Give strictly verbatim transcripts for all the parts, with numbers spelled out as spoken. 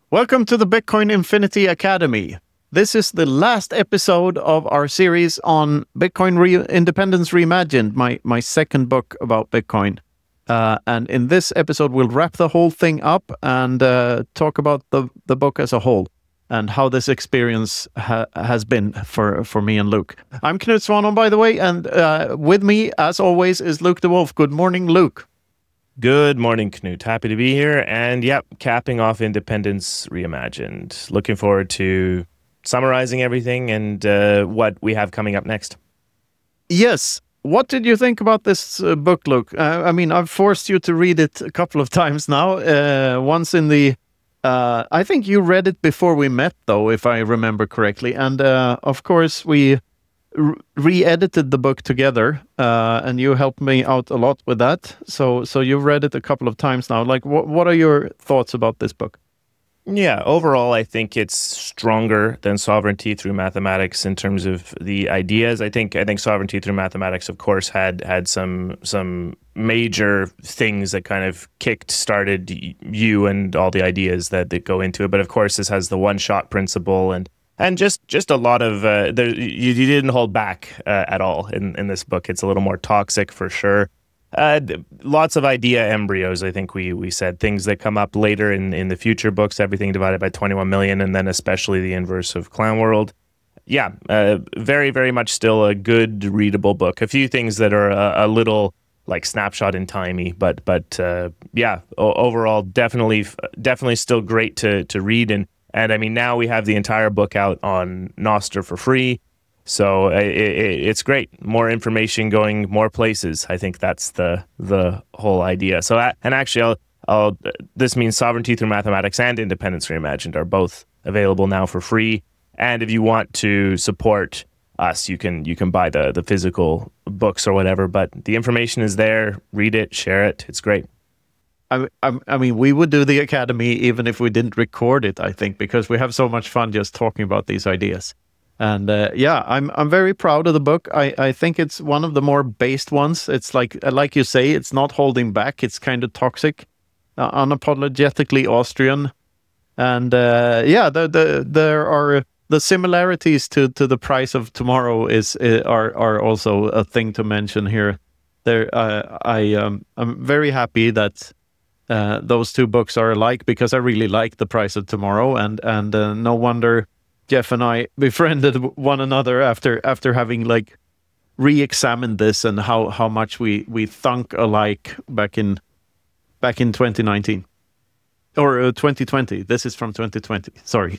Welcome to the Bitcoin Infinity Academy. This is the last episode of our series on Bitcoin Re- Independence Reimagined, my, my second book about Bitcoin. Uh, and in this episode, we'll wrap the whole thing up and uh, talk about the, the book as a whole and how this experience ha- has been for, for me and Luke. I'm Knut Svanon, by the way, and uh, with me, as always, is Luke DeWolf. Good morning, Luke. Good morning, Knut. Happy to be here. And yep, capping off Independence Reimagined. Looking forward to summarizing everything and uh, what we have coming up next. Yes. What did you think about this uh, book, Luke? Uh, I mean, I've forced you to read it a couple of times now. Uh, once in the... Uh, I think you read it before we met, though, if I remember correctly. And, uh, of course, we... re-edited the book together, uh, and you helped me out a lot with that. So, so you've read it a couple of times now. Like, what what are your thoughts about this book? Yeah, overall, I think it's stronger than Sovereignty Through Mathematics in terms of the ideas. I think I think Sovereignty Through Mathematics, of course, had had some some major things that kind of kicked started you and all the ideas that, that go into it. But of course, this has the one-shot principle and. And just, just a lot of, uh, there, you, you didn't hold back uh, at all in, in this book. It's a little more toxic for sure. Uh, lots of idea embryos, I think we we said. Things that come up later in, in the future books, everything divided by twenty-one million, and then especially the inverse of Clown World. Yeah, uh, very, very much still a good readable book. A few things that are a, a little like snapshot in timey, but but uh, yeah, o- overall definitely definitely still great to to read. And And I mean, now we have the entire book out on Nostr for free. So it, it, it's great. More information going more places. I think that's the the whole idea. So, and actually, I'll, I'll, this means Sovereignty Through Mathematics and Independence Reimagined are both available now for free. And if you want to support us, you can you can buy the, the physical books or whatever. But the information is there. Read it, share it. It's great. I, I, I mean, we would do the Academy even if we didn't record it, I think, because we have so much fun just talking about these ideas. And uh, yeah, I'm I'm very proud of the book. I, I think it's one of the more based ones. It's like, like you say, it's not holding back. It's kind of toxic, uh, unapologetically Austrian. And uh, yeah, the, the, there are the similarities to, to The Price of Tomorrow is uh, are are also a thing to mention here. There, uh, I um, I'm very happy that Uh, those two books are alike because I really like The Price of Tomorrow, and and uh, no wonder Jeff and I befriended one another after after having like re-examined this and how, how much we, we thunk alike back in back in twenty nineteen or uh, twenty twenty. This is from twenty twenty. Sorry.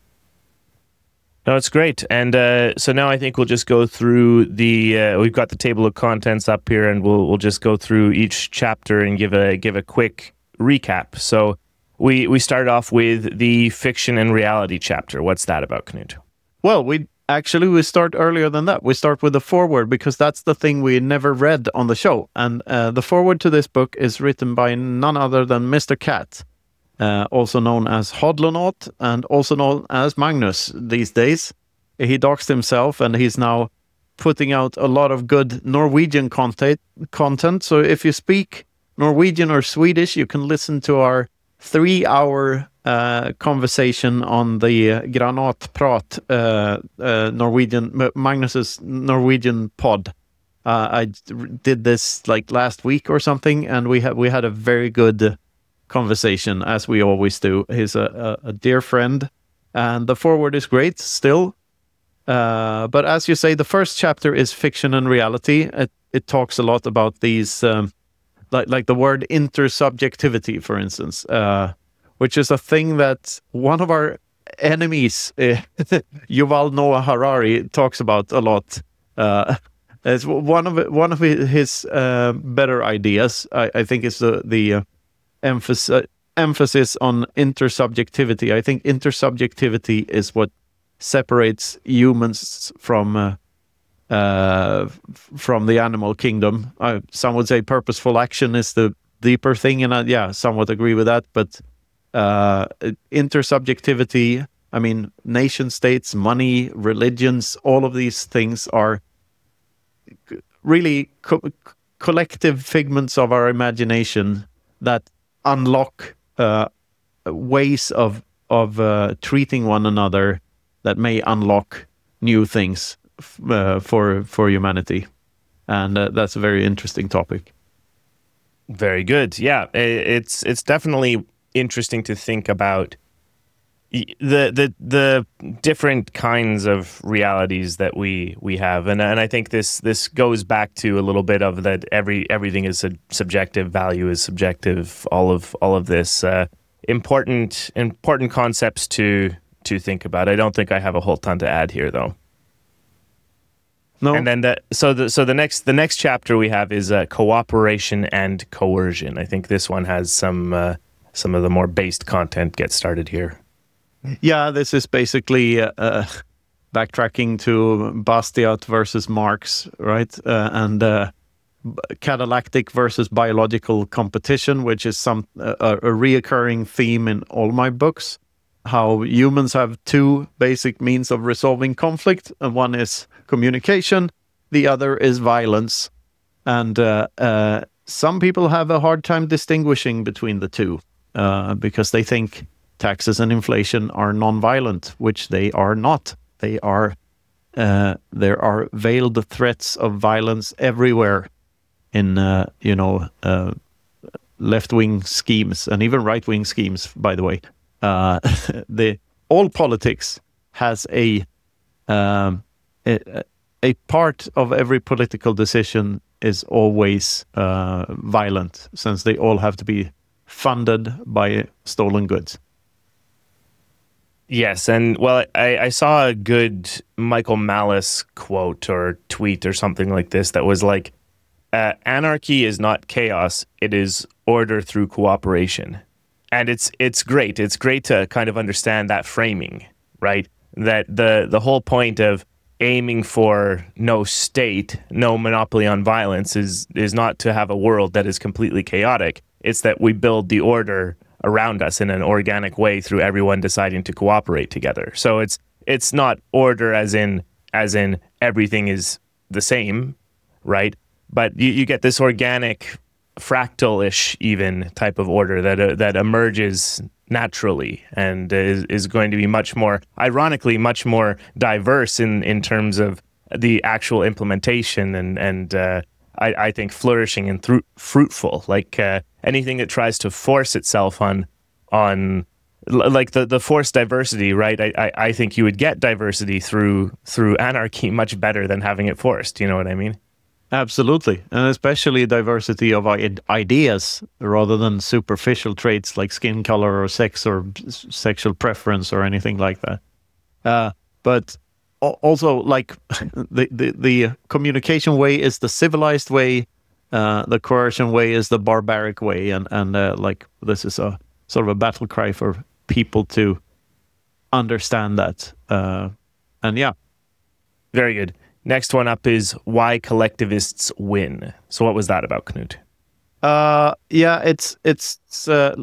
No, it's great. And uh, so now I think we'll just go through the, uh, we've got the table of contents up here, and we'll we'll just go through each chapter and give a give a quick recap. So we we start off with the fiction and reality chapter. What's that about, Knut? Well, we actually we start earlier than that. We start with the foreword because that's the thing we never read on the show. And uh, the foreword to this book is written by none other than Mister Cat, uh, also known as Hodlonaut and also known as Magnus these days. He doxed himself and he's now putting out a lot of good Norwegian content. content. So if you speak Norwegian or Swedish, you can listen to our three-hour uh, conversation on the uh, Granatprat uh, uh, Norwegian Magnus's Norwegian pod. Uh, I d- did this like last week or something, and we had we had a very good conversation, as we always do. He's a, a, a dear friend, and the foreword is great still. Uh, but as you say, the first chapter is fiction and reality. It, it talks a lot about these. Um, Like, like the word intersubjectivity, for instance, uh, which is a thing that one of our enemies, uh, Yuval Noah Harari, talks about a lot. Uh, it's one of one of his uh, better ideas. I, I think is the the uh, emphasis emphasis on intersubjectivity. I think intersubjectivity is what separates humans from. Uh, uh from the animal kingdom. Uh, some would say purposeful action is the deeper thing, and I, yeah, somewhat agree with that. But uh intersubjectivity, I mean, nation states, money, religions, all of these things are really co- collective figments of our imagination that unlock uh ways of of uh, treating one another that may unlock new things uh, for for humanity, and uh, that's a very interesting topic. Very good. Yeah, it's it's definitely interesting to think about the the the different kinds of realities that we we have, and and I think this this goes back to a little bit of that every everything is a subjective, value is subjective, all of all of this uh, important important concepts to to think about. I don't think I have a whole ton to add here, though. No. And then the so the so the next the next chapter we have is uh, cooperation and coercion. I think this one has some uh, some of the more based content get started here. Yeah, this is basically uh, uh, backtracking to Bastiat versus Marx, right? Uh, and uh, catalactic versus biological competition, which is some uh, a reoccurring theme in all my books. How humans have two basic means of resolving conflict, and one is communication, the other is violence. And uh, uh, some people have a hard time distinguishing between the two uh, because they think taxes and inflation are non-violent, which they are not. They are. Uh, there are veiled threats of violence everywhere in, uh, you know, uh, left-wing schemes and even right-wing schemes, by the way. Uh, the all politics has a, um, a a part of every political decision is always uh, violent, since they all have to be funded by stolen goods. Yes, and well, I, I saw a good Michael Malice quote or tweet or something like this that was like, uh, "Anarchy is not chaos; it is order through cooperation." And it's it's great. It's great to kind of understand that framing, right? That the the whole point of aiming for no state, no monopoly on violence is is not to have a world that is completely chaotic. It's that we build the order around us in an organic way through everyone deciding to cooperate together. So it's it's not order as in as in everything is the same, right? But you, you get this organic, fractal-ish even type of order that uh, that emerges naturally and is, is going to be much more, ironically, much more diverse in, in terms of the actual implementation and, and uh, I, I think flourishing and thru- fruitful. Like uh, anything that tries to force itself on, on like the, the forced diversity, right? I, I, I think you would get diversity through through anarchy much better than having it forced. You know what I mean? Absolutely, and especially diversity of ideas rather than superficial traits like skin color or sex or sexual preference or anything like that. Uh, but also, like the, the the communication way is the civilized way, uh, the coercion way is the barbaric way, and and uh, like this is a sort of a battle cry for people to understand that. Uh, and yeah, very good. Next one up is why collectivists win. So what was that about, Knut? Uh, yeah, it's it's uh,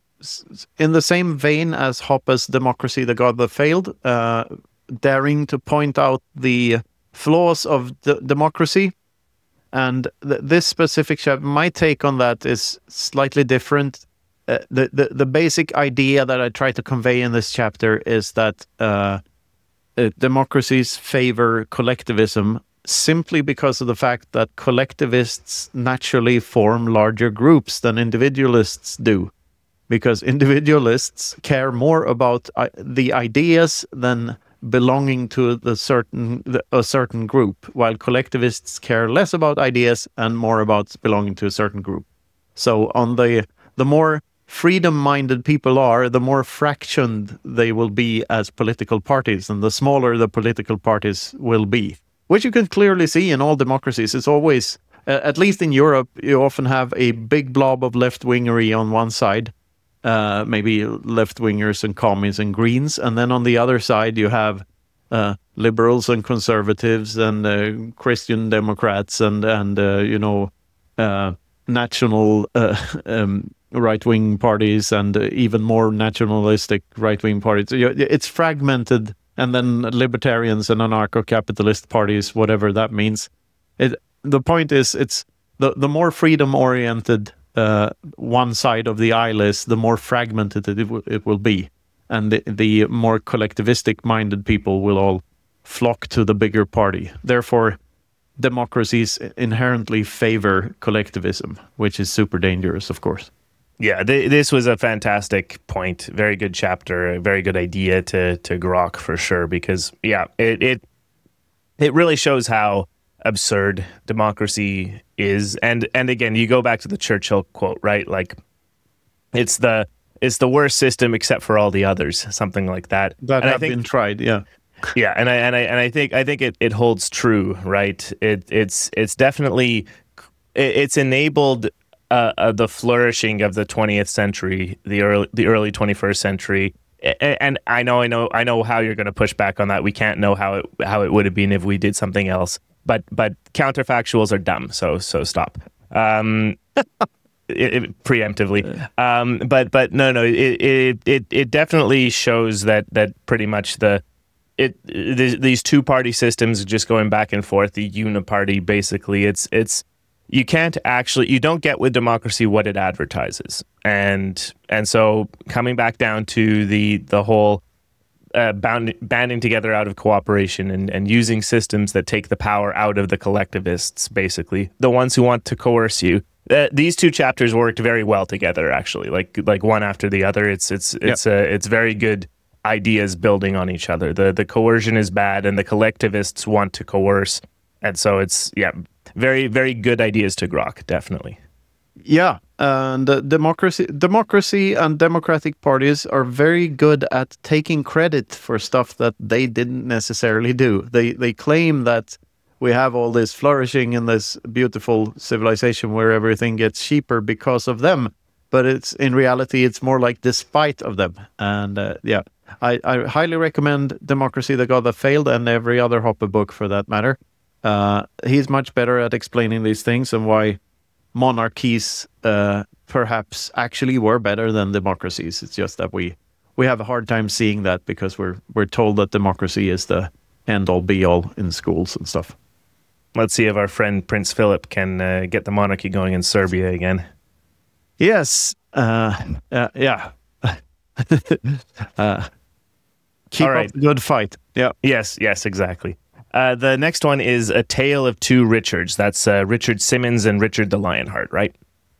in the same vein as Hoppe's Democracy, the God That Failed, uh, daring to point out the flaws of the democracy. And th- this specific chapter, my take on that is slightly different. Uh, the, the, the basic idea that I try to convey in this chapter is that uh, Uh, democracies favor collectivism simply because of the fact that collectivists naturally form larger groups than individualists do, because individualists care more about uh, the ideas than belonging to the certain the, a certain group, while collectivists care less about ideas and more about belonging to a certain group. So on the the more freedom-minded people are, the more fractioned they will be as political parties, and the smaller the political parties will be, which you can clearly see in all democracies. It's always, uh, at least in Europe, you often have a big blob of left-wingery on one side, uh, maybe left-wingers and commies and greens, and then on the other side you have uh, liberals and conservatives and uh, Christian Democrats and, and uh, you know, uh, national uh, um, right-wing parties and uh, even more nationalistic right-wing parties. It's fragmented, and then libertarians and anarcho-capitalist parties, whatever that means. It, the point is, it's the, the more freedom-oriented uh, one side of the aisle is, the more fragmented it, w- it will be. and the, the more collectivistic-minded people will all flock to the bigger party. Therefore, democracies inherently favor collectivism, which is super dangerous, of course. Yeah, th- this was a fantastic point. Very good chapter. A very good idea to to grok for sure. Because yeah, it it it really shows how absurd democracy is. And and again, you go back to the Churchill quote, right? Like, it's the it's the worst system except for all the others, something like that. That and have I think, been tried, yeah. Yeah, and I and I and I think I think it, it holds true, right? It it's it's definitely it, it's enabled uh, uh, the flourishing of the twentieth century, the early the early twenty-first century. A- And I know, I know, I know how you're going to push back on that. We can't know how it how it would have been if we did something else. But but counterfactuals are dumb, so so stop. Um, it, it, preemptively, um, but but no no, it it it it definitely shows that that pretty much the. It th- these two party systems just going back and forth, the uniparty basically. It's it's you can't actually you don't get with democracy what it advertises, and and so coming back down to the the whole uh, bound, banding together out of cooperation and and using systems that take the power out of the collectivists, basically the ones who want to coerce you. Uh, these two chapters worked very well together, actually, like like one after the other. It's it's it's yep. uh, it's very good. Ideas building on each other. The the coercion is bad, and the collectivists want to coerce, and so it's yeah, very very good ideas to grok, definitely. Yeah, and uh, democracy, democracy, and democratic parties are very good at taking credit for stuff that they didn't necessarily do. They they claim that we have all this flourishing in this beautiful civilization where everything gets cheaper because of them, but it's in reality it's more like despite of them. And uh, yeah. I, I highly recommend Democracy, the God That Failed, and every other Hoppe book for that matter. Uh, he's much better at explaining these things and why monarchies uh, perhaps actually were better than democracies. It's just that we we have a hard time seeing that because we're we're told that democracy is the end-all be-all in schools and stuff. Let's see if our friend Prince Philip can uh, get the monarchy going in Serbia again. Yes. Uh, uh, yeah. uh, Keep All right. up the good fight. Yeah. Yes, yes, exactly. Uh, the next one is A Tale of Two Richards. That's uh, Richard Simmons and Richard the Lionheart, right?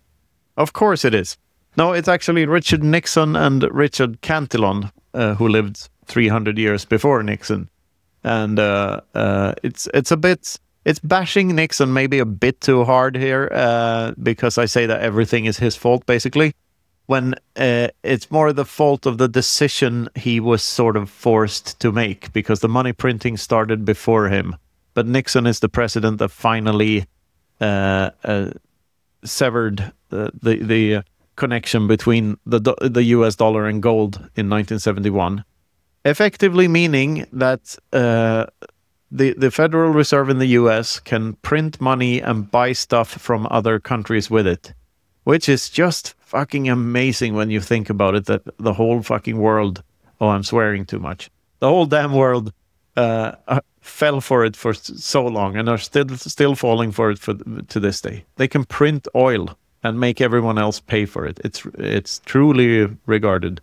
Of course it is. No, it's actually Richard Nixon and Richard Cantillon, uh, who lived three hundred years before Nixon. And uh, uh, it's it's a bit... It's bashing Nixon maybe a bit too hard here, uh, because I say that everything is his fault, basically. When uh, it's more the fault of the decision he was sort of forced to make, because the money printing started before him. But Nixon is the president that finally uh, uh, severed the the, the uh, connection between the do- the U S dollar and gold in nineteen seventy-one, effectively meaning that uh, the the Federal Reserve in the U S can print money and buy stuff from other countries with it. Which is just fucking amazing when you think about it, that the whole fucking world, oh, I'm swearing too much, the whole damn world uh, uh, fell for it for so long and are still still falling for it for to this day. They can print oil and make everyone else pay for it. It's it's truly regarded.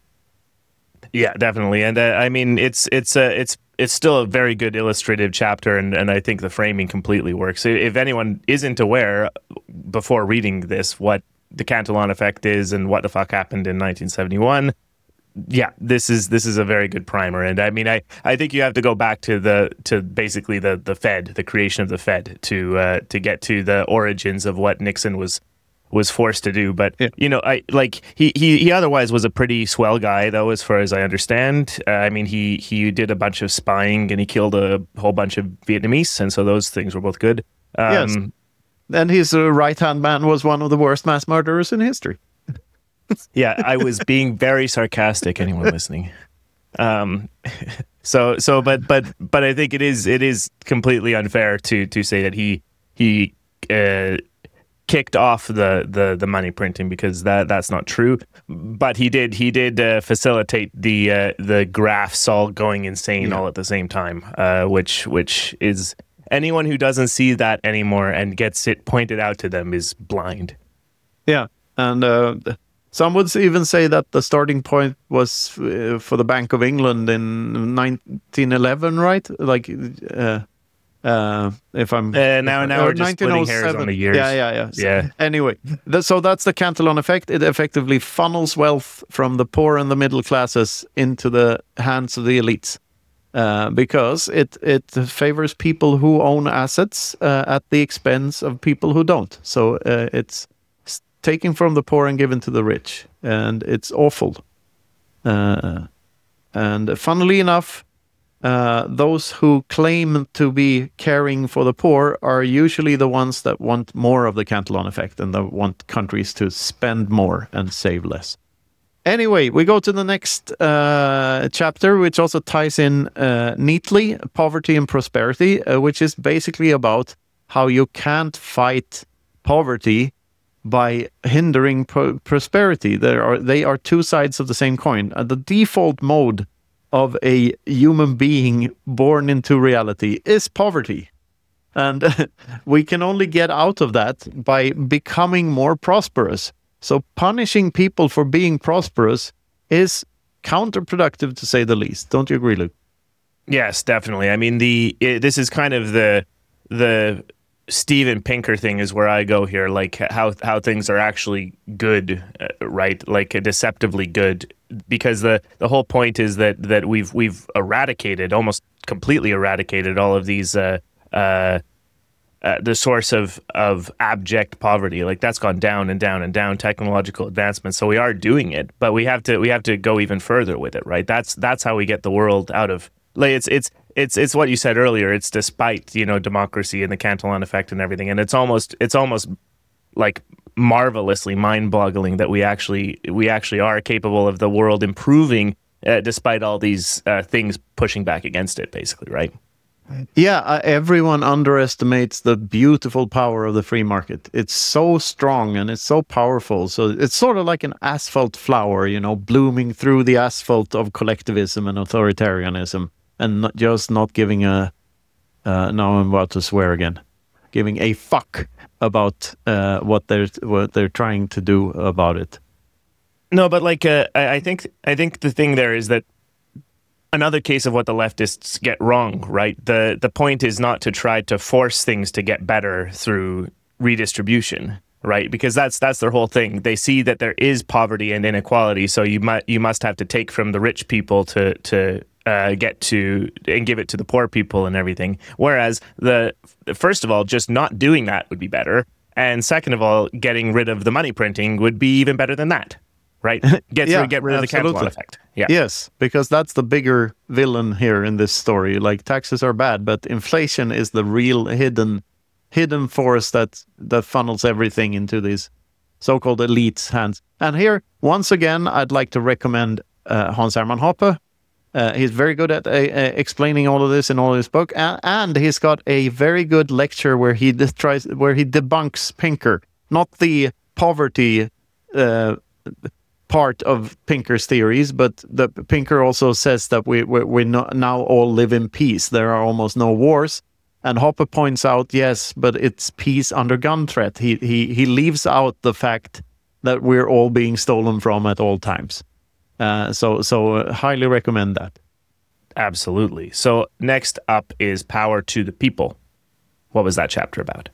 Yeah, definitely. And uh, I mean, it's it's uh, it's it's still a very good illustrative chapter, and, and I think the framing completely works. If anyone isn't aware before reading this what the Cantillon effect is and what the fuck happened in nineteen seventy-one, yeah, this is this is a very good primer. And I mean, I, I think you have to go back to the to basically the the Fed, the creation of the Fed, to uh, to get to the origins of what Nixon was was forced to do. But yeah. you know, I like he, he he otherwise was a pretty swell guy, though, as far as I understand. Uh, I mean, he he did a bunch of spying and he killed a whole bunch of Vietnamese, and so those things were both good. Um, yes. And his uh, right-hand man was one of the worst mass murderers in history. Yeah, I was being very sarcastic, anyone listening. Um, so, so, but, but, but I think it is, it is completely unfair to, to say that he, he, uh, kicked off the, the, the money printing, because that, that's not true. But he did, he did, uh, facilitate the, uh, the graphs all going insane yeah. all at the same time, uh, which, which is, anyone who doesn't see that anymore and gets it pointed out to them is blind. Yeah, and uh, Some would even say that the starting point was uh, for the Bank of England in nineteen eleven, right? Like, uh, uh, if I'm uh, now now we're just splitting hairs on the years. Yeah, yeah, yeah. Yeah. Anyway, th- so that's the Cantillon effect. It effectively funnels wealth from the poor and the middle classes into the hands of the elites. Uh, because it it favors people who own assets uh, at the expense of people who don't. So uh, it's taking from the poor and given to the rich, and it's awful. Uh, and funnily enough, uh, those who claim to be caring for the poor are usually the ones that want more of the Cantillon effect and that want countries to spend more and save less. Anyway, we go to the next uh, chapter, which also ties in uh, neatly, poverty and prosperity, uh, which is basically about how you can't fight poverty by hindering pro- prosperity. There are they are two sides of the same coin. Uh, the default mode of a human being born into reality is poverty. And we can only get out of that by becoming more prosperous. So punishing people for being prosperous is counterproductive, to say the least. Don't you agree, Luke? Yes, definitely. I mean, the it, this is kind of the the Steven Pinker thing is where I go here, like how how things are actually good, uh, right? Like uh, deceptively good, because the the whole point is that that we've we've eradicated, almost completely eradicated all of these. Uh, uh, Uh, the source of of abject poverty, like that's gone down and down and down, technological advancement. So we are doing it, but we have to we have to go even further with it, right? That's that's how we get the world out of, like, it's it's it's it's what you said earlier. It's despite, you know, democracy and the Cantillon effect and everything, and it's almost it's almost like marvelously mind-boggling that we actually we actually are capable of the world improving uh, despite all these uh, things pushing back against it, basically, right? Yeah, uh, everyone underestimates the beautiful power of the free market. It's so strong and it's so powerful. So it's sort of like an asphalt flower, you know, blooming through the asphalt of collectivism and authoritarianism, and not just not giving a, uh, now I'm about to swear again, giving a fuck about uh, what they're what they're trying to do about it. No, but like uh, I I think I think the thing there is that another case of what the leftists get wrong, right? The the point is not to try to force things to get better through redistribution, right? Because that's that's their whole thing. They see that there is poverty and inequality, so you might you must have to take from the rich people to to uh, get to and give it to the poor people and everything. Whereas the first of all, just not doing that would be better, and second of all, getting rid of the money printing would be even better than that. Right? Get Yeah, get rid of the absolutely. Cantillon effect. Yeah. Yes, because that's the bigger villain here in this story. Like, taxes are bad, but inflation is the real hidden hidden force that that funnels everything into these so-called elites' hands. And here, once again, I'd like to recommend uh, Hans Hermann Hoppe. Uh, he's very good at uh, uh, explaining all of this in all his book, and, and he's got a very good lecture where he de- tries where he debunks Pinker, not the poverty Uh, part of Pinker's theories, but the Pinker also says that we we, we no, now all live in peace. There are almost no wars, and Hoppe points out, yes, but it's peace under gun threat. He he he leaves out the fact that we're all being stolen from at all times. Uh, so so uh, highly recommend that. Absolutely. So next up is Power to the People. What was that chapter about?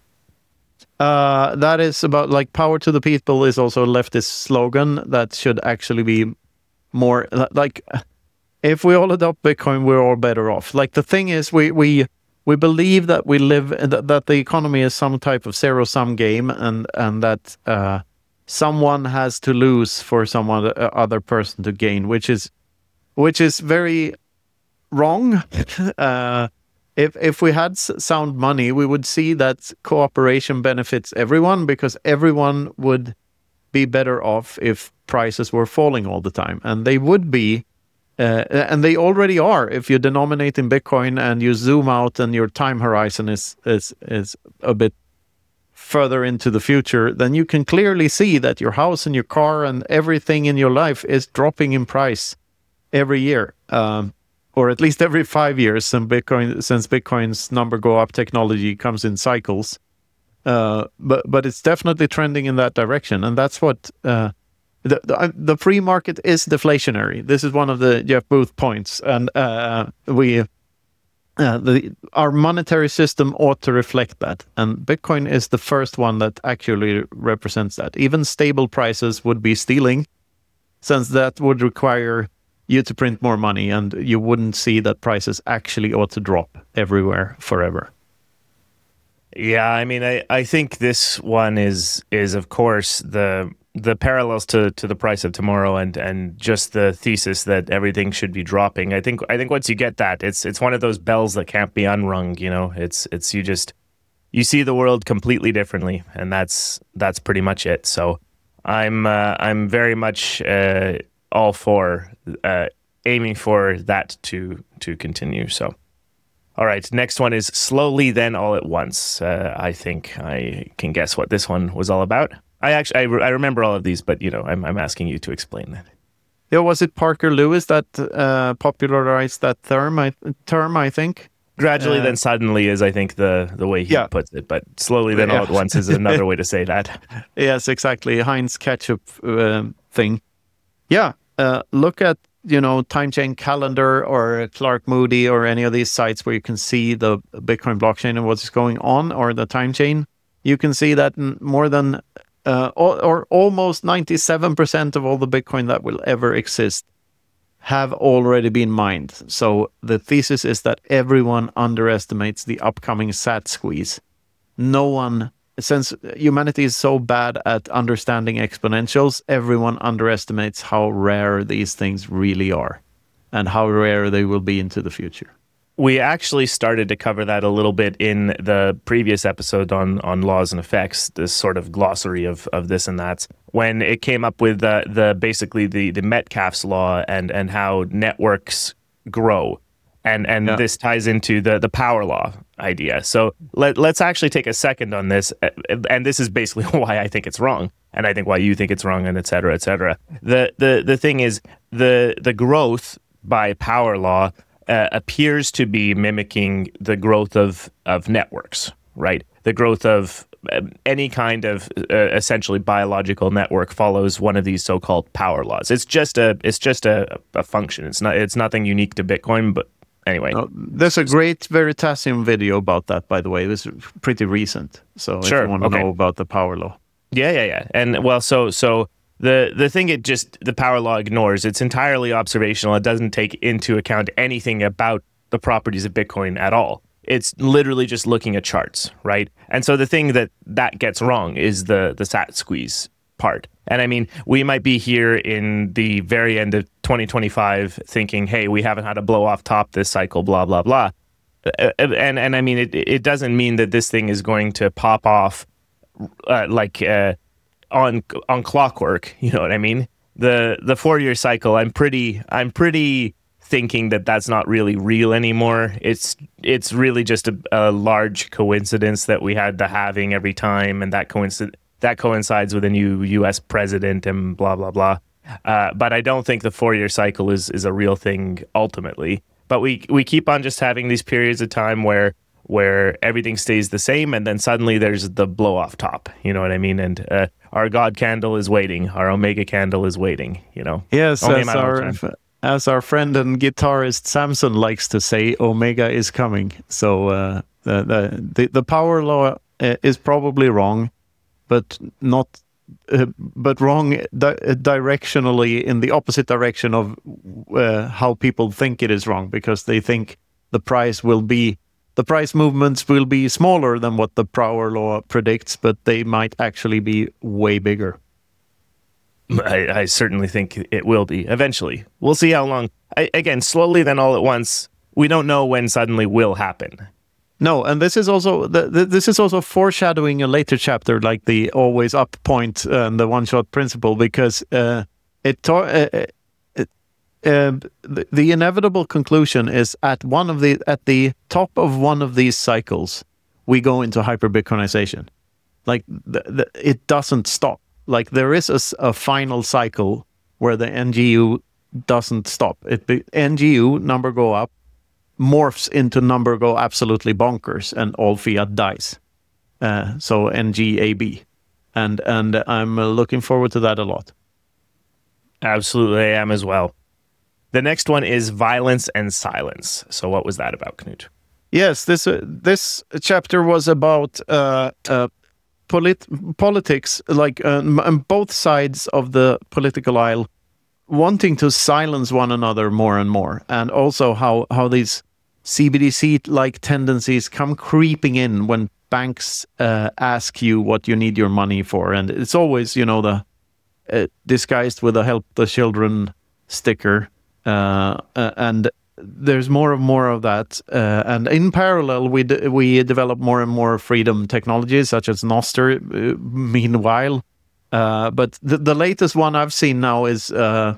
Uh, that is about, like, power to the people is also a leftist slogan that should actually be more like, if we all adopt Bitcoin, we're all better off. Like, the thing is, we we we believe that we live that, that the economy is some type of zero sum game, and and that uh, someone has to lose for some other, other person to gain, which is which is very wrong. uh, If if we had sound money, we would see that cooperation benefits everyone, because everyone would be better off if prices were falling all the time. And they would be, uh, and they already are. If you denominate in Bitcoin and you zoom out and your time horizon is is is a bit further into the future, then you can clearly see that your house and your car and everything in your life is dropping in price every year. Um, or at least every five years, since Bitcoin, since Bitcoin's number go up, technology comes in cycles. Uh, but but it's definitely trending in that direction, and that's what uh, the, the the free market is deflationary. This is one of the Jeff Booth points, and uh, we uh, the our monetary system ought to reflect that. And Bitcoin is the first one that actually represents that. Even stable prices would be stealing, since that would require you to print more money, and you wouldn't see that prices actually ought to drop everywhere forever. Yeah, I mean, I, I think this one is is of course the the parallels to, to the price of tomorrow, and, and just the thesis that everything should be dropping. I think I think once you get that, it's it's one of those bells that can't be unrung. You know, it's it's you just you see the world completely differently, and that's that's pretty much it. So I'm uh, I'm very much uh, all for uh, aiming for that to to continue. So. All right, next one is Slowly Then All at Once. Uh, I think I can guess what this one was all about. I actually I, re- I remember all of these, but you know, I'm I'm asking you to explain that. Yeah, was it Parker Lewis that uh, popularized that term? I term I think. Gradually, uh, then suddenly is I think the the way he yeah. puts it, but Slowly Then All Yeah. at Once is another way to say that. Yes, exactly. Heinz ketchup uh, thing. Yeah, uh, look at you know Time Chain Calendar or Clark Moody or any of these sites where you can see the Bitcoin blockchain and what's going on, or the time chain. You can see that n- more than uh, or, or almost ninety-seven percent of all the Bitcoin that will ever exist have already been mined. So the thesis is that everyone underestimates the upcoming S A T squeeze. No one, since humanity is so bad at understanding exponentials, everyone underestimates how rare these things really are and how rare they will be into the future. We actually started to cover that a little bit in the previous episode on on laws and effects, this sort of glossary of of this and that, when it came up with the the basically the the Metcalfe's law and and how networks grow. And and Yeah. this ties into the the power law idea. So let let's actually take a second on this. And this is basically why I think it's wrong, and I think why you think it's wrong, and et cetera, et cetera. The the the thing is the the growth by power law uh, appears to be mimicking the growth of of networks, right? The growth of um, any kind of uh, essentially biological network follows one of these so-called power laws. It's just a it's just a, a function. It's not it's nothing unique to Bitcoin, but anyway. Uh, there's a great Veritasium video about that, by the way. It was pretty recent. So if Sure, you want to okay. know about the power law. Yeah, yeah, yeah. And well, so so the the thing it just the power law ignores. It's entirely observational. It doesn't take into account anything about the properties of Bitcoin at all. It's literally just looking at charts, right? And so the thing that that gets wrong is the the S A T squeeze part. And I mean, we might be here in the very end of twenty twenty-five thinking, hey, we haven't had a blow off top this cycle, blah, blah, blah. Uh, and, and I mean, it, it doesn't mean that this thing is going to pop off uh, like uh, on on clockwork. You know what I mean? The the four year cycle, I'm pretty I'm pretty thinking that that's not really real anymore. It's it's really just a, a large coincidence that we had the halving every time, and that coincidence that coincides with a new U S president and blah, blah, blah. Uh, but I don't think the four-year cycle is is a real thing ultimately. But we we keep on just having these periods of time where where everything stays the same, and then suddenly there's the blow-off top. You know what I mean? And uh, our God candle is waiting. Our Omega candle is waiting, you know? Yes, Only a as matter of our, time. as our friend and guitarist Samson likes to say, Omega is coming. So uh, the, the, the, the power law uh, is probably wrong, but not uh, but wrong di- directionally in the opposite direction of uh, how people think it is wrong, because they think the price will be the price movements will be smaller than what the power law predicts, but they might actually be way bigger. I, I certainly think it will be eventually. We'll see how long. I, again, slowly, then all at once. We don't know when suddenly will happen. No, and this is also the, the, this is also foreshadowing a later chapter, like the always up point and the one shot principle, because uh, it, ta- uh, it uh, the, the inevitable conclusion is at one of the at the top of one of these cycles, we go into hyper Bitcoinization. Like the, the, it doesn't stop. Like there is a, s- a final cycle where the N G U doesn't stop. It be, N G U number go up, morphs into number go absolutely bonkers, and all fiat dies. Uh, so N G A B, and and I'm uh, looking forward to that a lot. Absolutely, I am as well. The next one is Violence and Silence. So what was that about, Knut? Yes, this uh, this chapter was about uh, uh, polit- politics, like uh, m- both sides of the political aisle wanting to silence one another more and more, and also how how these C B D C-like tendencies come creeping in when banks uh, ask you what you need your money for, and it's always, you know, the uh, disguised with a "Help the Children" sticker, uh, uh, and there's more and more of that. Uh, and in parallel, we d- we develop more and more freedom technologies such as Nostr. Uh, meanwhile, uh, but the, the latest one I've seen now is, uh,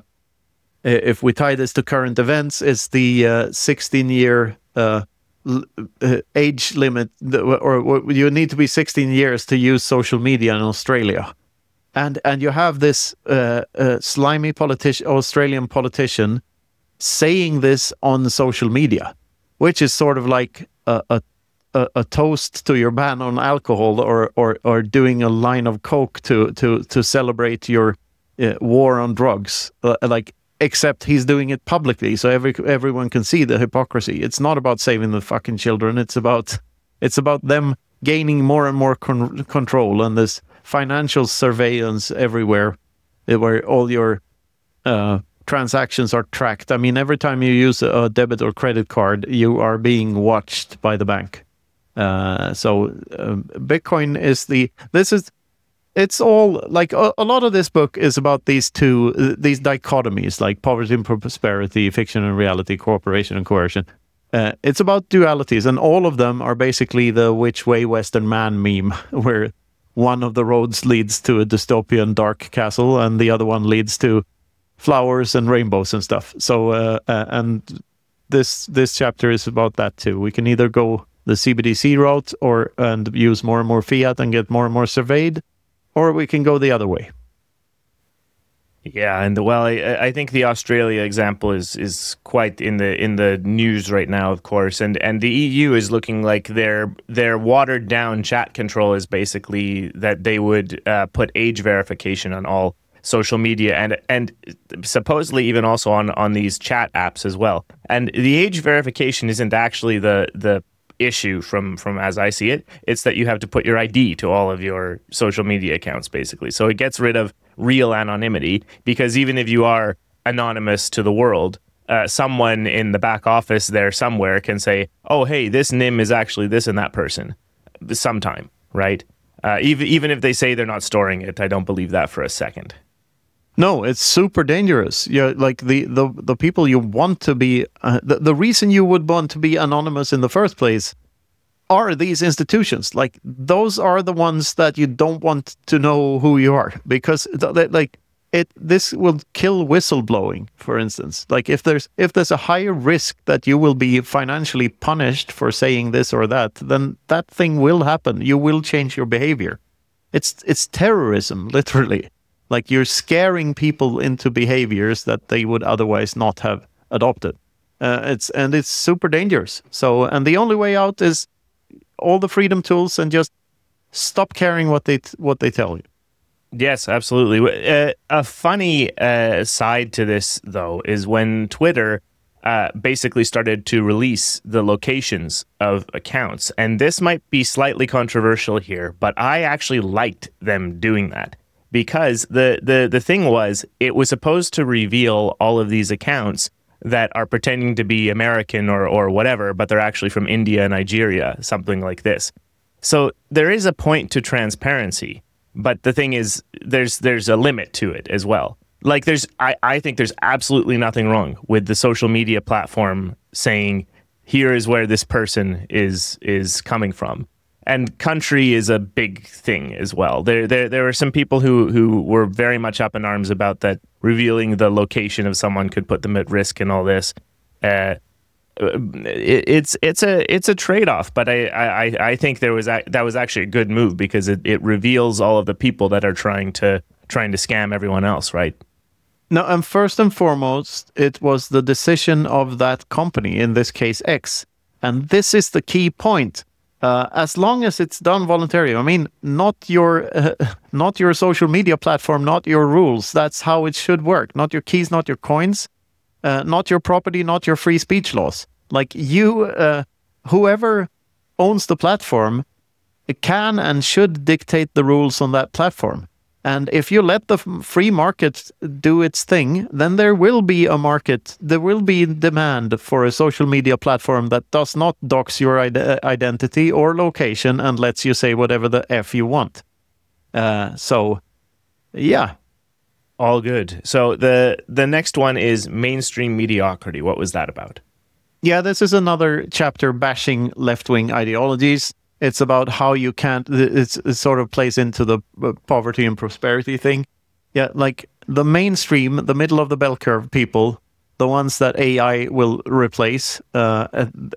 if we tie this to current events, is the uh, sixteen year uh, l- uh, age limit, or, or you need to be sixteen years to use social media in Australia. And and you have this uh, uh, slimy politician, Australian politician, saying this on social media, which is sort of like a, a a, a toast to your ban on alcohol, or or or doing a line of coke to to to celebrate your uh, war on drugs. Uh, like, except he's doing it publicly, so every everyone can see the hypocrisy. It's not about saving the fucking children. It's about it's about them gaining more and more con- control, and this financial surveillance everywhere, uh, where all your uh, transactions are tracked. I mean, every time you use a debit or credit card, you are being watched by the bank. Uh, so uh, Bitcoin is the, this is, it's all like a, a lot of this book is about these two, uh, these dichotomies, like poverty and prosperity, fiction and reality, cooperation and coercion. Uh, it's about dualities, and all of them are basically the "which way Western man" meme, where one of the roads leads to a dystopian dark castle and the other one leads to flowers and rainbows and stuff. So, uh, uh, and this this chapter is about that too. We can either go the C B D C route, or and use more and more fiat and get more and more surveyed, or we can go the other way. Yeah, and the, well, I, I think the Australia example is is quite in the in the news right now, of course, and and the E U is looking like their their watered down chat control is basically that they would uh, put age verification on all social media, and and supposedly even also on on these chat apps as well. And the age verification isn't actually the the issue from from as I see it. It's that you have to put your I D to all of your social media accounts, basically. So it gets rid of real anonymity, because even if you are anonymous to the world, uh, someone in the back office there somewhere can say, oh, hey, this N I M is actually this and that person sometime, right? Uh, even even if they say they're not storing it, I don't believe that for a second. No, it's super dangerous. Yeah, like the, the, the people you want to be, uh, the, the reason you would want to be anonymous in the first place are these institutions. Like, those are the ones that you don't want to know who you are, because th- th- like it, this will kill whistleblowing, for instance. Like, if there's if there's a higher risk that you will be financially punished for saying this or that, then that thing will happen. You will change your behavior. It's it's terrorism, literally. Like, you're scaring people into behaviors that they would otherwise not have adopted. Uh, it's and it's super dangerous. So, and the only way out is all the freedom tools, and just stop caring what they t- what they tell you. Yes, absolutely. Uh, a funny uh, side to this, though, is when Twitter uh, basically started to release the locations of accounts. And this might be slightly controversial here, but I actually liked them doing that. Because the, the, the thing was, it was supposed to reveal all of these accounts that are pretending to be American or, or whatever, but they're actually from India, Nigeria, something like this. So there is a point to transparency, but the thing is, there's there's a limit to it as well. Like, there's, I, I think there's absolutely nothing wrong with the social media platform saying, here is where this person is is coming from. And country is a big thing as well. There, there, there were some people who, who were very much up in arms about that. Revealing the location of someone could put them at risk and all this. Uh, it, it's it's a it's a trade-off, but I, I, I think there was a, that was actually a good move, because it, it reveals all of the people that are trying to trying to scam everyone else, right? No, and first and foremost, it was the decision of that company, in this case X, and this is the key point. Uh, as long as it's done voluntarily. I mean, not your uh, not your social media platform, not your rules. That's how it should work. Not your keys, not your coins, uh, not your property, not your free speech laws. Like you, uh, whoever owns the platform can and should dictate the rules on that platform. And if you let the free market do its thing, then there will be a market, there will be demand for a social media platform that does not dox your ide- identity or location and lets you say whatever the F you want. Uh, so, yeah. All good. So the the next one is mainstream mediocrity. What was that about? Yeah, this is another chapter bashing left-wing ideologies. It's about how you can't, it's, it sort of plays into the poverty and prosperity thing. Yeah, like the mainstream, the middle of the bell curve people, the ones that A I will replace, uh,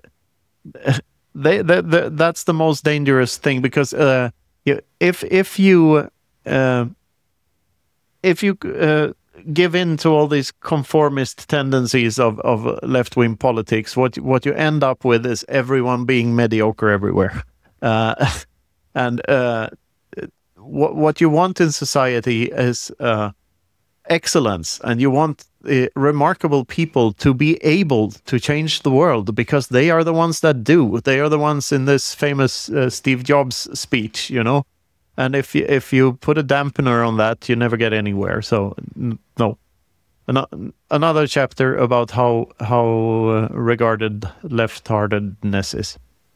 they, they, they, that's the most dangerous thing because uh, if if you uh, if you uh, give in to all these conformist tendencies of, of left-wing politics, what what you end up with is everyone being mediocre everywhere. Uh, and uh, what what you want in society is uh, excellence, and you want uh, remarkable people to be able to change the world because they are the ones that do. They are the ones in this famous uh, Steve Jobs speech, you know. And if you, if you put a dampener on that, you never get anywhere. So n- no. An- another chapter about how how uh, regarded left-heartedness is.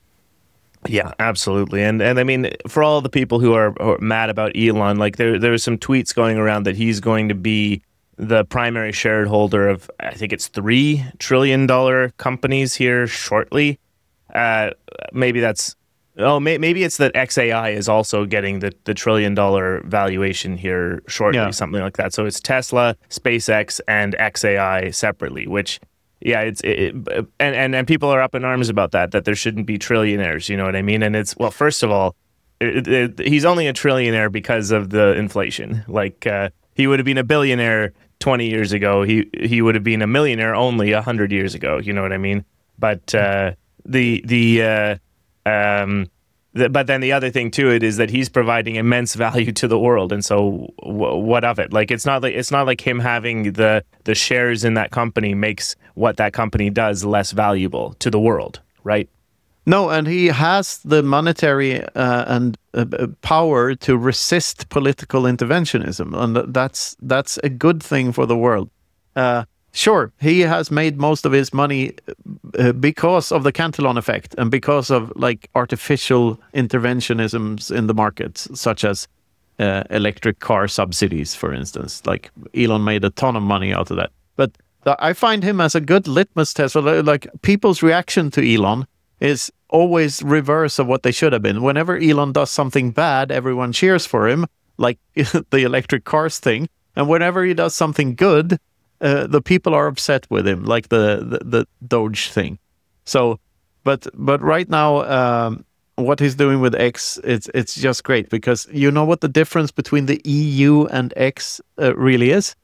Yeah, absolutely. And and I mean, for all the people who are, are mad about Elon, like there there are some tweets going around that he's going to be the primary shareholder of, I think it's three trillion dollar companies here shortly. Uh, maybe that's oh may, maybe it's that X A I is also getting the the trillion dollar valuation here shortly, Yeah. something like that. So it's Tesla, SpaceX, and X A I separately, which. Yeah, it's it, and, and and people are up in arms about that. That there shouldn't be trillionaires. You know what I mean? And it's well, first of all, it, it, he's only a trillionaire because of the inflation. Like uh, he would have been a billionaire twenty years ago. He he would have been a millionaire only a hundred years ago. You know what I mean? But uh, the the uh, um, the, but then the other thing to it is that he's providing immense value to the world, and so w- what of it? Like it's not like it's not like him having the the shares in that company makes what that company does less valuable to the world, right? No, and he has the monetary uh, and uh, power to resist political interventionism, and that's that's a good thing for the world. Uh, sure, he has made most of his money uh, because of the Cantillon effect and because of like artificial interventionisms in the markets, such as uh, electric car subsidies, for instance. Like Elon made a ton of money out of that, but I find him as a good litmus test. Like people's reaction to Elon is always reverse of what they should have been. Whenever Elon does something bad, everyone cheers for him, like the electric cars thing. And whenever he does something good, uh, the people are upset with him, like the, the, the Doge thing. So, but but right now, um, what he's doing with X, it's it's just great because you know what the difference between the E U and X uh, really is?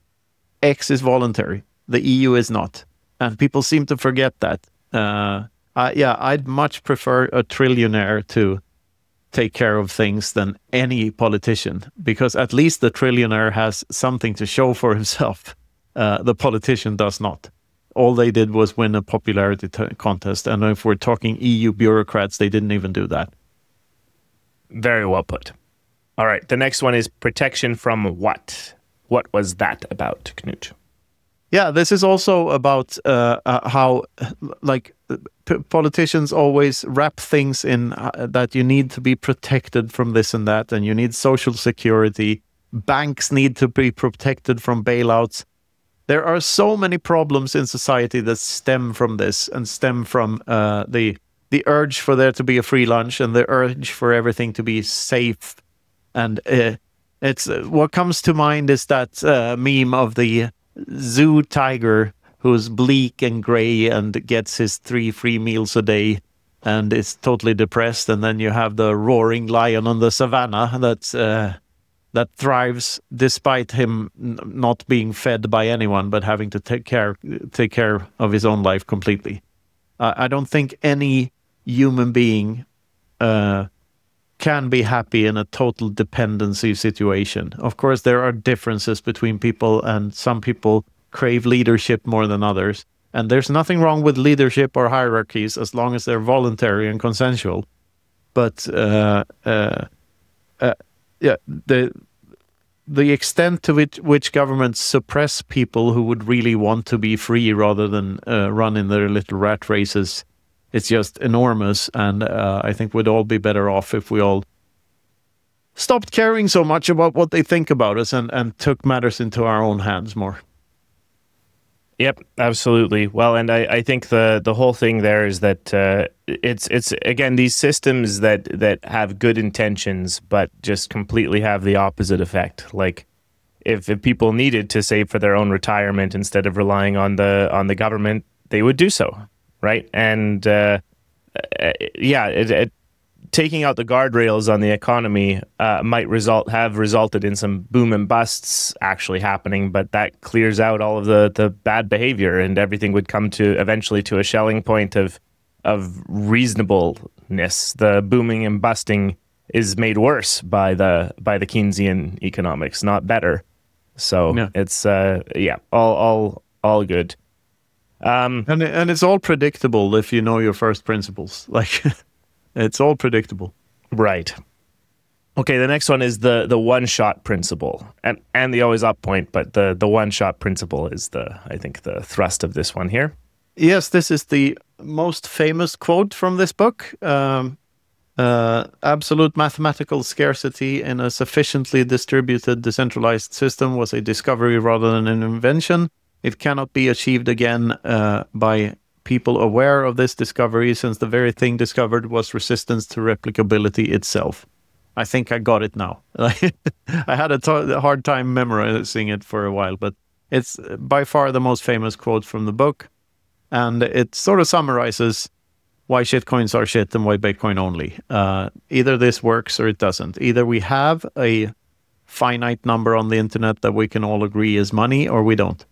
X is voluntary. The E U is not. And people seem to forget that. Uh, uh, yeah, I'd much prefer a trillionaire to take care of things than any politician, because at least the trillionaire has something to show for himself. Uh, the politician does not. All they did was win a popularity t- contest. And if we're talking E U bureaucrats, they didn't even do that. Very well put. All right. The next one is protection from what? What was that about, Knut? Yeah, this is also about uh, uh, how, like, p- politicians always wrap things in uh, that you need to be protected from this and that, and you need social security. Banks need to be protected from bailouts. There are so many problems in society that stem from this and stem from uh, the the urge for there to be a free lunch and the urge for everything to be safe. And uh, it's uh, what comes to mind is that uh, meme of the zoo tiger who's bleak and gray and gets his three free meals a day and is totally depressed. And then you have the roaring lion on the savannah that uh, that thrives despite him n- not being fed by anyone, but having to take care take care of his own life completely. Uh, I don't think any human being uh, can be happy in a total dependency situation. Of course, there are differences between people, and some people crave leadership more than others. And there's nothing wrong with leadership or hierarchies as long as they're voluntary and consensual. But uh, uh, uh, yeah, the the extent to which which governments suppress people who would really want to be free rather than uh, run in their little rat races, it's just enormous. And uh, I think we'd all be better off if we all stopped caring so much about what they think about us and, and took matters into our own hands more. Yep, absolutely. Well, and I, I think the the whole thing there is that uh, it's it's again these systems that that have good intentions but just completely have the opposite effect. Like if, if people needed to save for their own retirement instead of relying on the on the government, they would do so, right? And uh, yeah, it, it, taking out the guardrails on the economy uh, might result have resulted in some boom and busts actually happening, but that clears out all of the, the bad behavior, and everything would come to eventually to a Schelling point of of reasonableness. The booming and busting is made worse by the by the Keynesian economics, not better. So yeah. it's uh, yeah, all all all good. Um, and and it's all predictable if you know your first principles. Like. It's all predictable. Right. Okay, the next one is the the one-shot principle. And and the always up point, but the, the one-shot principle is the, I think, the thrust of this one here. Yes, this is the most famous quote from this book. Um, uh, absolute mathematical scarcity in a sufficiently distributed, decentralized system was a discovery rather than an invention. It cannot be achieved again uh, by people aware of this discovery, since the very thing discovered was resistance to replicability itself. I think I got it now. I had a, t- a hard time memorizing it for a while, but it's by far the most famous quote from the book. And it sort of summarizes why shitcoins are shit and why Bitcoin only. Uh, either this works or it doesn't. Either we have a finite number on the internet that we can all agree is money, or we don't.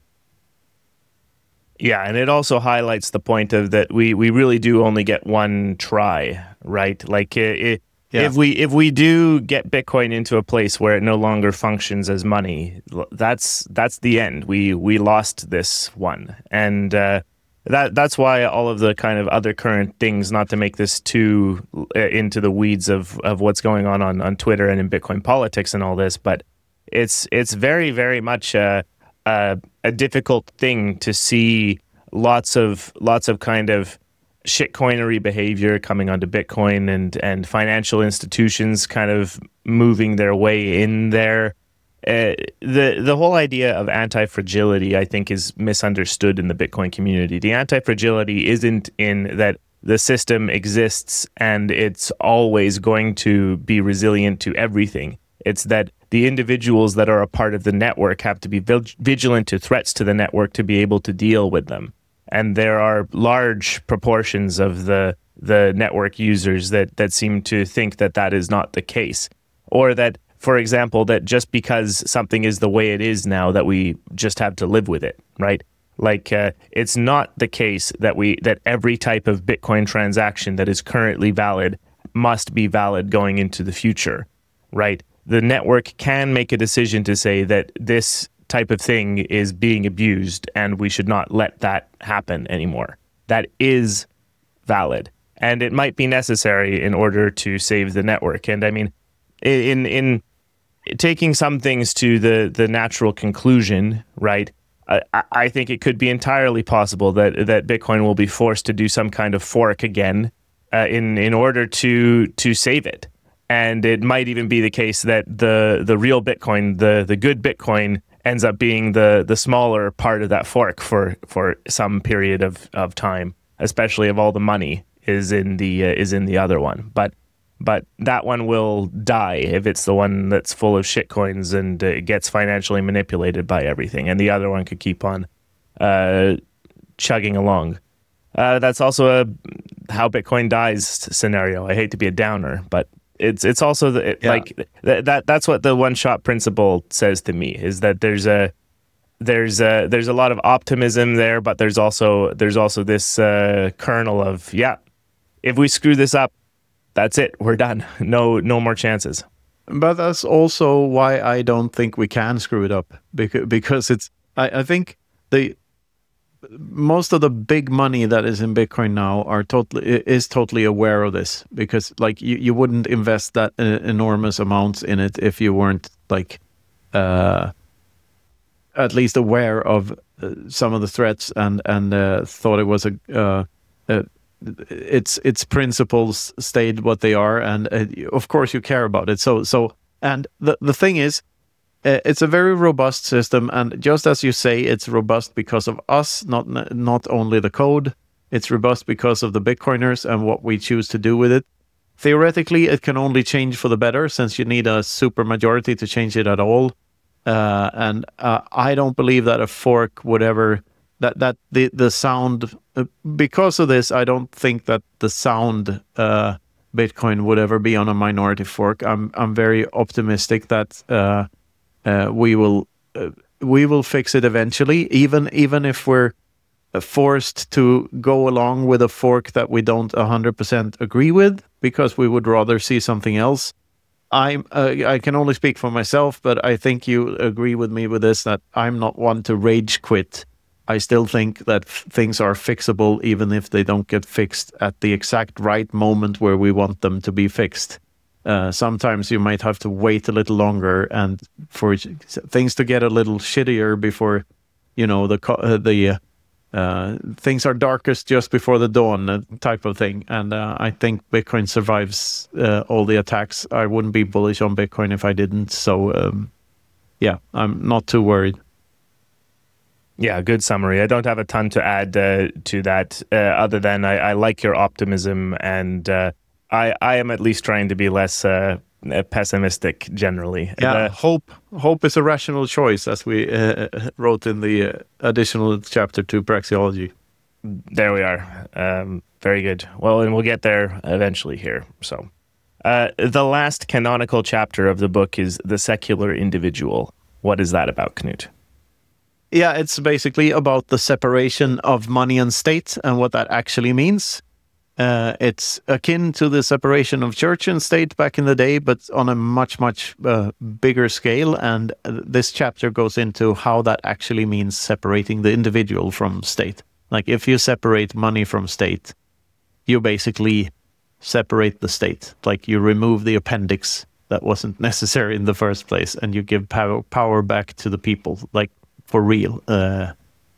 Yeah, and it also highlights the point of that we, we really do only get one try, right? Like it, yeah. if we if we do get Bitcoin into a place where it no longer functions as money, that's that's the end. We we lost this one, and uh, that that's why all of the kind of other current things. Not to make this too into the weeds of of what's going on on, on Twitter and in Bitcoin politics and all this, but it's it's very very much. Uh, Uh, a difficult thing to see lots of lots of kind of shitcoinery behavior coming onto Bitcoin, and and financial institutions kind of moving their way in there. Uh, the the whole idea of anti-fragility, I think, is misunderstood in the Bitcoin community. The anti-fragility isn't in that the system exists and it's always going to be resilient to everything. It's that the individuals that are a part of the network have to be vigilant to threats to the network to be able to deal with them. And there are large proportions of the the network users that, that seem to think that that is not the case. Or that, for example, that just because something is the way it is now, that we just have to live with it, right? Like, uh, it's not the case that we that every type of Bitcoin transaction that is currently valid must be valid going into the future, right? The network can make a decision to say that this type of thing is being abused and we should not let that happen anymore. That is valid. And it might be necessary in order to save the network. And I mean, in in taking some things to the, the natural conclusion, right, I, I think it could be entirely possible that, that Bitcoin will be forced to do some kind of fork again uh, in, in order to to save it. And it might even be the case that the the real Bitcoin, the the good Bitcoin, ends up being the the smaller part of that fork for for some period of, of time, especially if all the money is in the uh, is in the other one. But but that one will die if it's the one that's full of shitcoins and uh, gets financially manipulated by everything, and the other one could keep on uh, chugging along. Uh, that's also a how Bitcoin dies scenario. I hate to be a downer, but It's it's also the, it, yeah. like th- that. That's what the one shot principle says to me, is that there's a there's a there's a lot of optimism there, but there's also there's also this uh, kernel of yeah, if we screw this up, that's it. We're done. No, no more chances. But that's also why I don't think we can screw it up, because because it's I, I think the most of the big money that is in Bitcoin now are totally is totally aware of this, because like you, you wouldn't invest that uh, enormous amounts in it if you weren't like uh, at least aware of uh, some of the threats and and uh, thought it was a uh, uh, its its principles stayed what they are, and uh, of course you care about it. So so and the the thing is, uh, it's a very robust system, and just as you say, it's robust because of us, not not only the code. It's robust because of the Bitcoiners and what we choose to do with it. Theoretically, it can only change for the better, since you need a super majority to change it at all. Uh, and uh, I don't believe that a fork would ever that that the the sound uh, because of this. I don't think that the sound uh, Bitcoin would ever be on a minority fork. I'm I'm very optimistic that uh, uh, we will uh, we will fix it eventually, even even if we're forced to go along with a fork that we don't one hundred percent agree with, because we would rather see something else. I'm uh, I can only speak for myself, but I think you agree with me with this, that I'm not one to rage quit. I still think that f- things are fixable, even if they don't get fixed at the exact right moment where we want them to be fixed. Uh, sometimes you might have to wait a little longer and for things to get a little shittier before, you know, the co- uh, the uh, uh, things are darkest just before the dawn, uh, type of thing. And uh, I think Bitcoin survives uh, all the attacks. I wouldn't be bullish on Bitcoin if I didn't. So um, yeah, I'm not too worried. Yeah, good summary. I don't have a ton to add uh, to that, uh, other than I, I like your optimism, and uh, I, I am at least trying to be less uh, pessimistic generally. Yeah, The, hope hope is a rational choice, as we uh, wrote in the uh, additional chapter to Praxeology. there we are. Um, very good. Well, and we'll get there eventually here. So, uh, the last canonical chapter of the book is The Secular Individual. What is that about, Knut? Yeah, it's basically about the separation of money and state and what that actually means. Uh, it's akin to the separation of church and state back in the day, but on a much, much uh, bigger scale. And uh, this chapter goes into how that actually means separating the individual from state. Like if you separate money from state, you basically separate the state. Like you remove the appendix that wasn't necessary in the first place, and you give power, power back to the people. Like, for real, uh,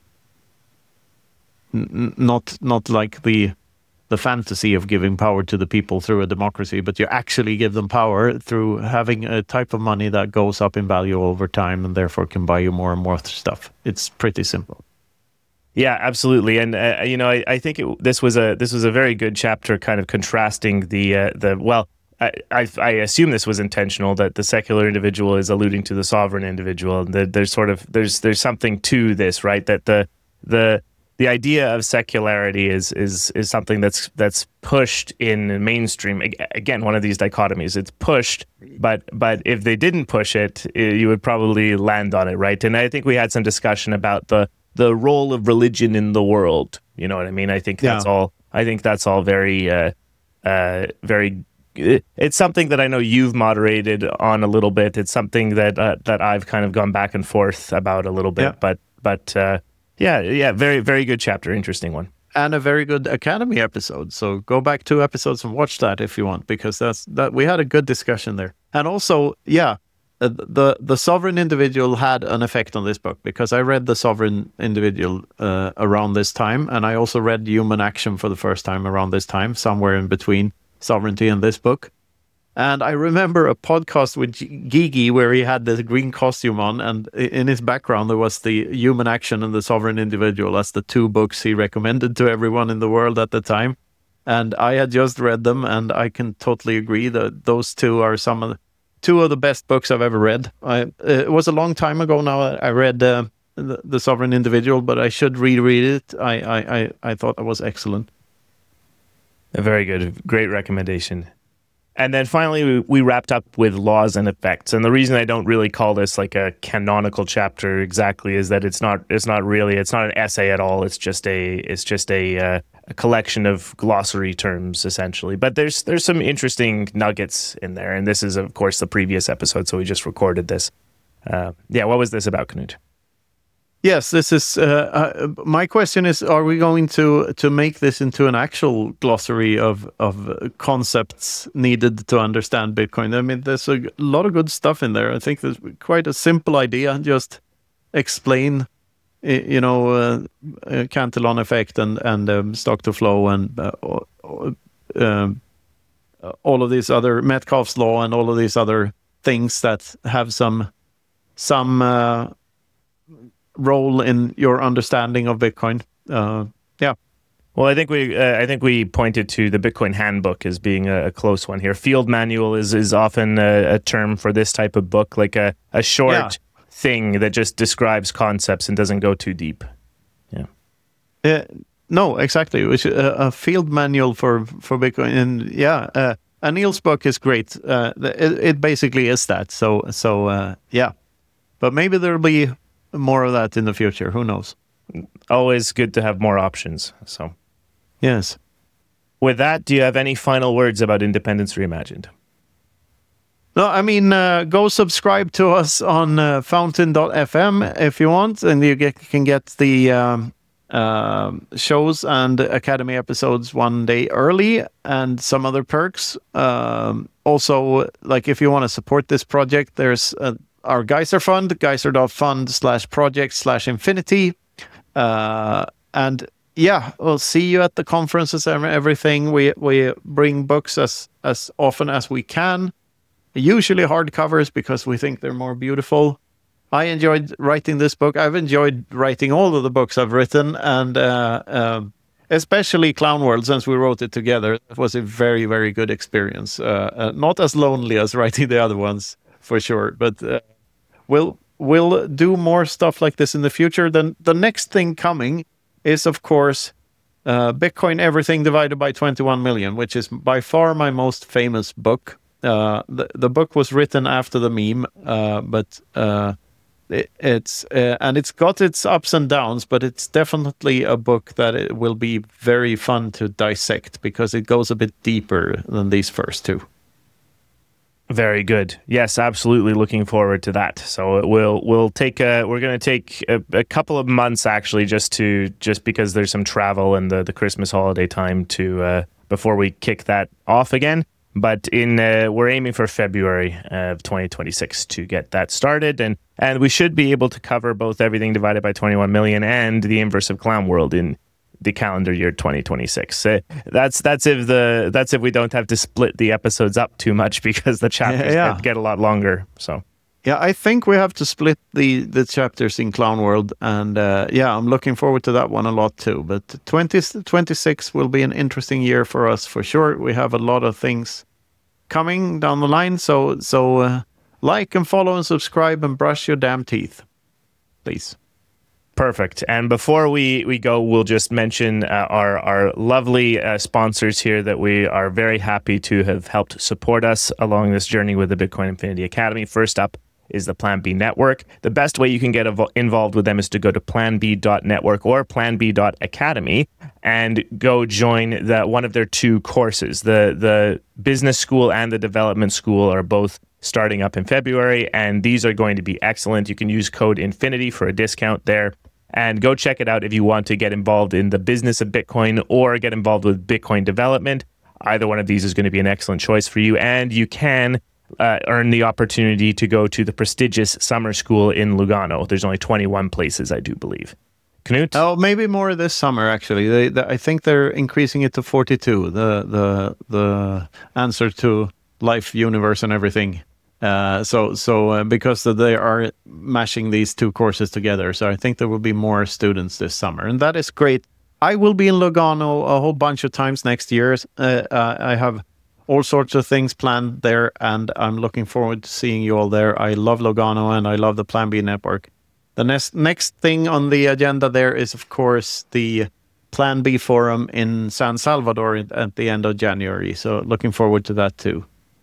n- not not like the the fantasy of giving power to the people through a democracy, but you actually give them power through having a type of money that goes up in value over time and therefore can buy you more and more stuff. It's pretty simple. Yeah, absolutely, and uh, you know, I, I think it, this was a this was a very good chapter, kind of contrasting the uh, the well. I, I, I assume this was intentional, that the secular individual is alluding to the sovereign individual, and that there's sort of there's there's something to this, right? That the the the idea of secularity is is is something that's that's pushed in mainstream. Again, one of these dichotomies. It's pushed, but but if they didn't push it, you would probably land on it, right? And I think we had some discussion about the the role of religion in the world. You know what I mean? I think that's Yeah. all. I think that's all very uh, uh, very. It's something that I know you've moderated on a little bit. It's something that uh, that I've kind of gone back and forth about a little bit. Yeah. But but uh, yeah, yeah, very very good chapter, interesting one, And a very good Academy episode. So go back two episodes and watch that if you want, because that's that we had a good discussion there. And also, yeah, uh, the the sovereign individual had an effect on this book, because I read the sovereign individual uh, around this time, and I also read Human Action for the first time around this time, somewhere in between Sovereignty and this book. And I remember a podcast with G- Gigi where he had the green costume on, and i- in his background there was the Human Action and the Sovereign Individual. That's the two books he recommended to everyone in the world at the time. And I had just read them, and I can totally agree that those two are some of the, two of the best books I've ever read. I, it was a long time ago now. I I read uh, the, the Sovereign Individual, but I should reread it. I, I, I, I thought it was excellent. very good, great recommendation. And then finally, we, we wrapped up with laws and effects. And the reason I don't really call this like a canonical chapter exactly is that it's not it's not really it's not an essay at all. It's just a it's just a, uh, a collection of glossary terms essentially. But there's there's some interesting nuggets in there. And this is of course the previous episode, so we just recorded this. Uh, yeah, what was this about, Knut? Yes, this is. Uh, uh, my question is: are we going to to make this into an actual glossary of of concepts needed to understand Bitcoin? I mean, there's a lot of good stuff in there. I think there's quite a simple idea. Just explain, you know, uh, uh, Cantillon effect and and um, stock to flow and uh, um, all of these other Metcalfe's law and all of these other things that have some some. Uh, role in your understanding of Bitcoin. Uh, yeah. Well, I think we uh, I think we pointed to the Bitcoin Handbook as being a, a close one here. Field manual is is often a, a term for this type of book, like a, a short yeah. thing that just describes concepts and doesn't go too deep. Yeah. Uh, no, exactly. Which uh, a field manual for for Bitcoin, and yeah, uh, Anil's book is great. Uh, it, it basically is that. So so uh, yeah, but maybe there'll be more of that in the future. Who knows? Always good to have more options. So, yes. With that, do you have any final words about Independence Reimagined? No, I mean, uh, go subscribe to us on uh, fountain dot f m if you want, and you get, can get the um, uh, shows and Academy episodes one day early and some other perks. Um, also, like if you want to support this project, there's a our Geyser Fund, geyser dot fund slash project slash infinity. Uh, and yeah, we'll see you at the conferences and everything. We we bring books as, as often as we can, usually hardcovers because we think they're more beautiful. I enjoyed writing this book. I've enjoyed writing all of the books I've written, and uh, um, especially Clown World, since we wrote it together. It was a very, very good experience. Uh, uh, not as lonely as writing the other ones, for sure, but uh, we'll we'll do more stuff like this in the future. Then the next thing coming is, of course, uh, Bitcoin Everything Divided by twenty-one million, which is by far my most famous book. Uh, the the book was written after the meme, uh, but uh, it, it's uh, and it's got its ups and downs, but it's definitely a book that it will be very fun to dissect because it goes a bit deeper than these first two. Very good. Yes, absolutely. Looking forward to that. So we'll we'll take a we're going to take a, a couple of months actually, just to just because there's some travel and the the Christmas holiday time to uh, before we kick that off again. But in uh, we're aiming for February of twenty twenty-six to get that started, and and we should be able to cover both Everything Divided by twenty-one million and the Inverse of Clown World in the calendar year twenty twenty-six. Uh, that's that's if the that's if we don't have to split the episodes up too much because the chapters yeah, yeah. Get, get a lot longer. So yeah, I think we have to split the the chapters in Clown World, and uh, yeah, I'm looking forward to that one a lot too. But twenty twenty-six will be an interesting year for us for sure. We have a lot of things coming down the line, so so uh, like and follow and subscribe and brush your damn teeth, please. Perfect. And before we, we go, we'll just mention uh, our, our lovely uh, sponsors here that we are very happy to have helped support us along this journey with the Bitcoin Infinity Academy. First up is the Plan B Network. The best way you can get evo- involved with them is to go to plan b dot network or plan b dot academy and go join the, one of their two courses. The, the business school and the development school are both starting up in February, and these are going to be excellent. You can use code INFINITY for a discount there. And go check it out if you want to get involved in the business of Bitcoin or get involved with Bitcoin development. Either one of these is going to be an excellent choice for you. And you can uh, earn the opportunity to go to the prestigious summer school in Lugano. There's only twenty-one places, I do believe. Knut? Oh, maybe more this summer, actually. They, they, I think they're increasing it to forty-two, the, the, the answer to life, universe, and everything. Uh, so, so uh, because they are mashing these two courses together, so I think there will be more students this summer, and that is great. I will be in Lugano a whole bunch of times next year. Uh, uh, I have all sorts of things planned there, and I'm looking forward to seeing you all there. I love Lugano, and I love the Plan B Network. The next next thing on the agenda there is, of course, the Plan B Forum in San Salvador at the end of January. So, looking forward to that too.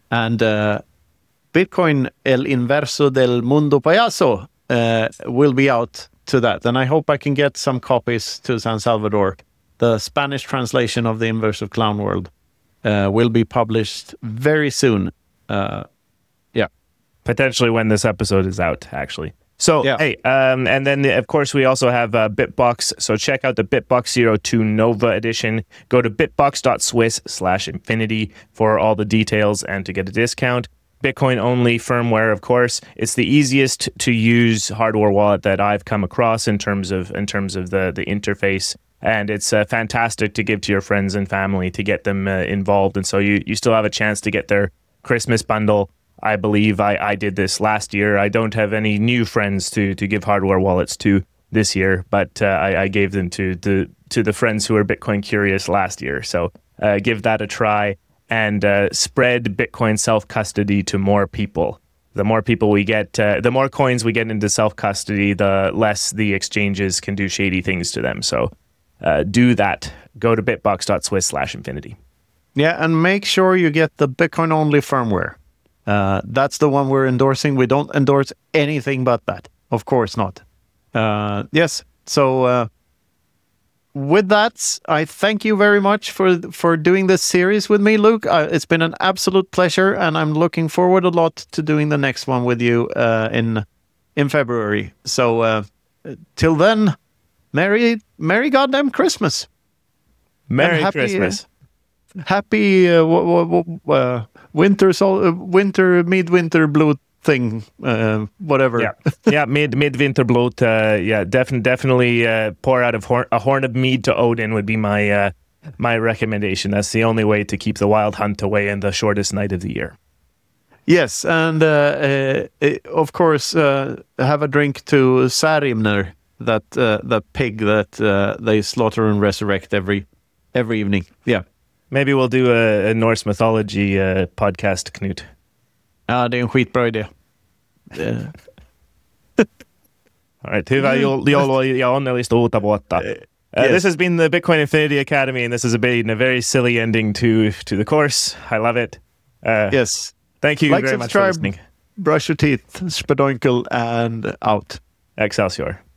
And uh, Bitcoin El Inverso del Mundo Payaso uh, will be out to that. And I hope I can get some copies to San Salvador. The Spanish translation of The Inverse of Clown World uh, will be published very soon. Uh, yeah. Potentially when this episode is out, actually. So, Yeah. hey, um, and then, of course, we also have uh, Bitbox. So check out the Bitbox zero two Nova edition. Go to bitbox.swiss slash infinity for all the details and to get a discount. Bitcoin-only firmware, of course. It's the easiest to use hardware wallet that I've come across in terms of in terms of the, the interface. And it's uh, fantastic to give to your friends and family to get them uh, involved. And so you, you still have a chance to get their Christmas bundle. I believe I, I did this last year. I don't have any new friends to to give hardware wallets to this year, but uh, I, I gave them to, to to the friends who were Bitcoin curious last year. So uh, give that a try and uh, spread Bitcoin self-custody to more people. The more people we get, uh, the more coins we get into self-custody, the less the exchanges can do shady things to them. So uh, do that. Go to bitbox.swiss slash infinity. Yeah, and make sure you get the Bitcoin-only firmware. Uh, that's the one we're endorsing. We don't endorse anything but that. Of course not. Uh, yes. So uh, with that, I thank you very much for for doing this series with me, Luke. Uh, it's been an absolute pleasure, and I'm looking forward a lot to doing the next one with you uh, in in February. So uh, till then, Merry Merry goddamn Christmas. Merry happy, Christmas. Uh, happy uh, w- w- w- uh, winter, sol- uh, winter, midwinter blue thing, uh, whatever. Yeah, yeah, mid midwinter bloat. Uh, yeah, definitely, definitely uh, pour out of horn, a horn of mead to Odin would be my uh, my recommendation. That's the only way to keep the wild hunt away in the shortest night of the year. Yes, and uh, uh, of course, uh, have a drink to Sarimner, that uh, that pig that uh, they slaughter and resurrect every every evening. Yeah. Maybe we'll do a, a Norse mythology uh, podcast, Knut. Ja, det är en skitbra idé. Uh, All right, hyvää joulua ja onnellista uutta vuotta. Uh, yes. This has been the Bitcoin Infinity Academy, and this has been a very silly ending to to the course. I love it. Uh, yes. Thank you Like, very much for subscribe, listening. brush your teeth, spadoinkle, and out. Excelsior.